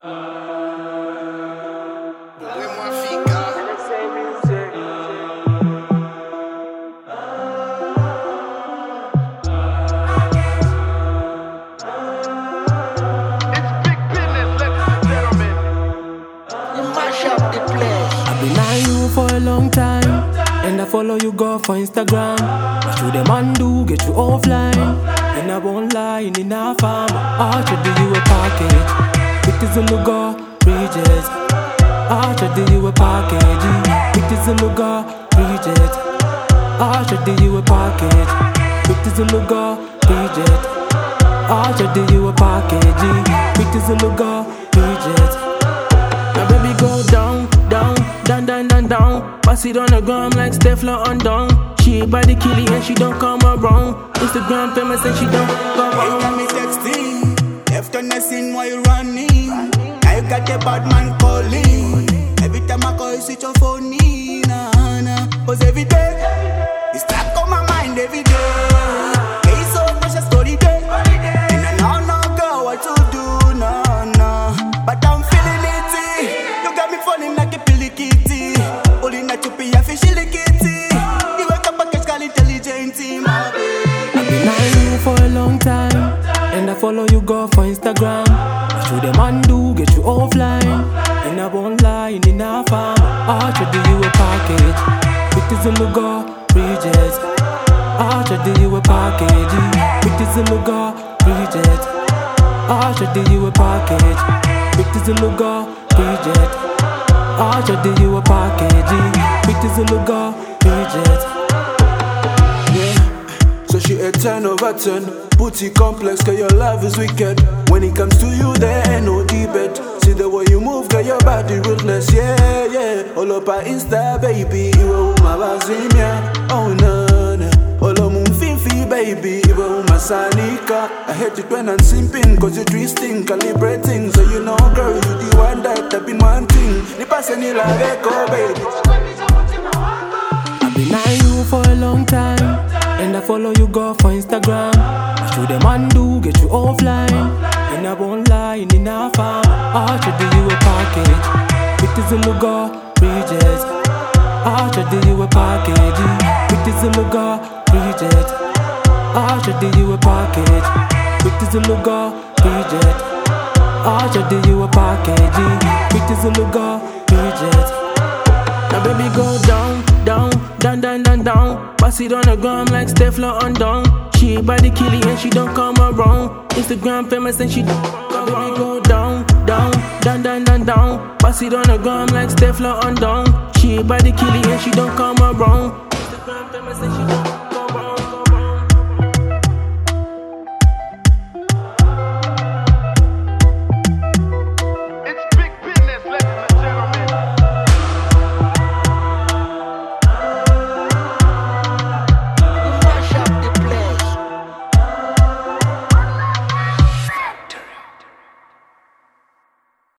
I've been eyeing you for a long time, and I follow you go for Instagram. What you the man do, get you offline. And I won't lie, in enough farm. I should do you a package. It is a logo, bridges. I should do you a package. It is a logo, bridges. I should do you a package. It is a logo, bridges. I should do you a package. It is a logo, bridges. Now baby go down, down, down, down, down, down. Pass it on the ground like Steffler on down. She by the killie and she don't come around. Instagram famous and she don't come around. You got me texting, left on the scene while you running. Now you got the bad man calling. Every time I call you switch your phone, nah, nah. Cause every day, it's stuck on my mind every day. Hey, so much a story day. And I don't know girl what to do, nah, nah. But I'm feeling it. You got me falling like a pilly kitty. Holding that chuppy, I feel shilly kitty. You wake up a catch call intelligent, my baby. I've been eyeing you for a long time, and I follow you go for Instagram. What you the man do, get you offline. And I won't lie, in enough farm. I should do you a package. It is a logo, bridges. I should do you a package. It is a logo, bridges. I should do you a package. It is a logo, bridges. I should do you a package. It is a logo, bridges. Yeah, so she a 10 over 10. Booty complex, cause your love is wicked. When it comes to you, there ain't no debate. See the way you move, cause your body ruthless. Yeah, yeah. All up our Insta, baby. You are my bazimia. Oh, no, no. All of my fifi, baby. You are my sanika. I hate it when I'm simping, cause you're twisting, calibrating. So you know, girl, you the one that I've been wanting. The person you like, echo, baby. I've been eyeing you for a long time, and I follow you go for Instagram. What you the man do, get you offline. And I won't lie, in enough farm. I should do you a package. It is a logo, bridges. I should do you a package. It is a logo, bridges. I should do you a package. It is a logo, bridges. I should do you a package. It is a logo, bridges. Now baby go down, down, down, down, down, down. Pass it on the ground like Steffler on down. She by the killie and she don't come around. Instagram famous and she don't come around. Baby go down, down, down, down, down, down. Pass it on the ground like Steffler on down. She by the killie and she don't come around. Instagram famous and she don't